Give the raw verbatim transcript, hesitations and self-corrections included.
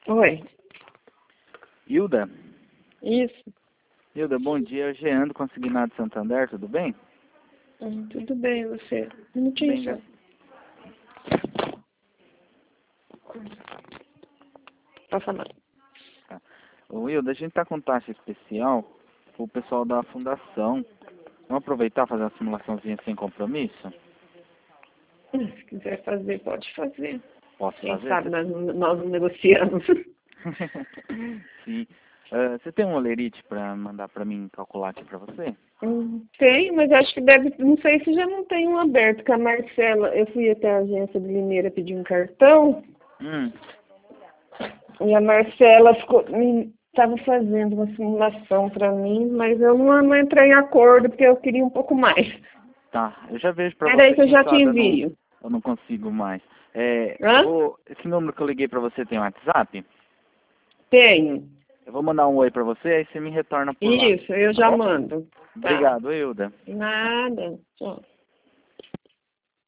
Oi. Hilda? Isso. Hilda, bom dia. Eu Jean do Consignado Santander, tudo bem? Hum, tudo bem, você? Um minutinho Bem, só. né? Tá falando. Tá. Ô, Hilda, a gente tá com taxa especial pro pessoal da fundação. Vamos aproveitar e fazer uma simulaçãozinha sem compromisso? Hum, Se quiser fazer, pode fazer. Posso Quem fazer? sabe nós, nós negociamos. Sim. Ah, você tem um olerite para mandar para mim calcular aqui para você? Hum, Tem, mas acho que deve. Não sei se já não tem um aberto, que a Marcela, eu fui até a agência de Limeira pedir um cartão, Hum, e a Marcela ficou. Estava fazendo uma simulação para mim, mas eu não, não entrei em acordo porque eu queria um pouco mais. tá. Eu já vejo para Peraí você, que eu quem já te sabe eu não, envio. eu não consigo mais. É, eu Hã? vou, esse número que eu liguei para você tem um WhatsApp? Tenho. Eu vou mandar um oi para você, aí você me retorna por lá, Isso, eu tá já bom? mando. Tá. Obrigado, Hilda. Nada. Tchau.